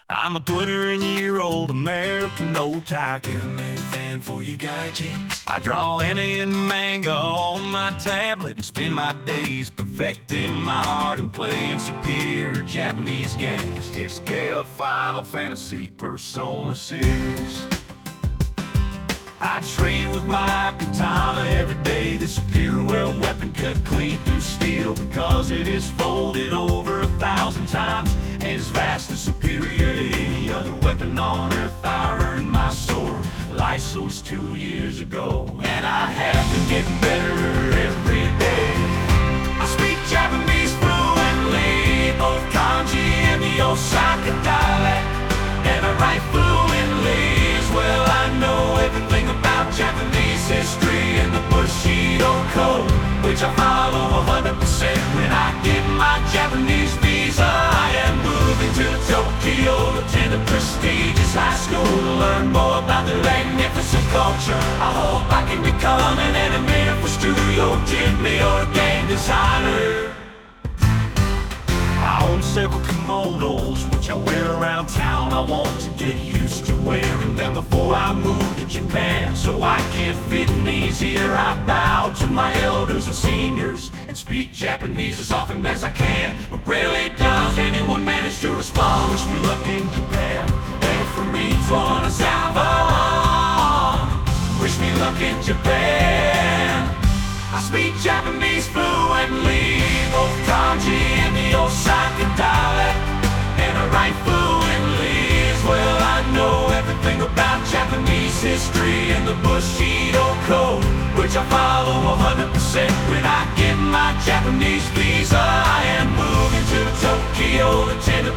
I'm a 20-year-old American old-timer, fan for you guys. I draw Annie and manga on my tablet and spend my days perfecting my art and playing superior Japanese games. It's Final Fantasy Persona 6. I train with my katana every day. This superior weapon cut clean through steel, because it is folded over 1,000 times and is vastly superior to any other weapon on earth. I earned my sword license 2 years ago, and I have been getting better every day. I speak Japanese fluently, both kanji and the Osaka dialect, and I write fluently as well. I know everything about Japanese history and the Bushido Code, which I follow 100%. When I get my Japanese visa, I am moving to Tokyo to attend a prestigious high school to learn more about the magnificent culture. I hope I can become an animator for Studio Ghibli or a game designer. I own several kimonos, which I wear around town. I want to get used to wearing them before I move to Japan, so I can fit in easier. I bow to my elders and seniors and speak Japanese as often as I can, but rarely does anyone manage to respond. Wish me luck in Japan, and for me, Tonazawa. Wish me luck in Japan. I speak Japanese fluently, both kanji and the Osaka dialect, and I write fluently as well. I know everything about Japanese history and the Bushido Code, which I follow 100%. When I get my Japanese visa, I am moving to Tokyo to attend a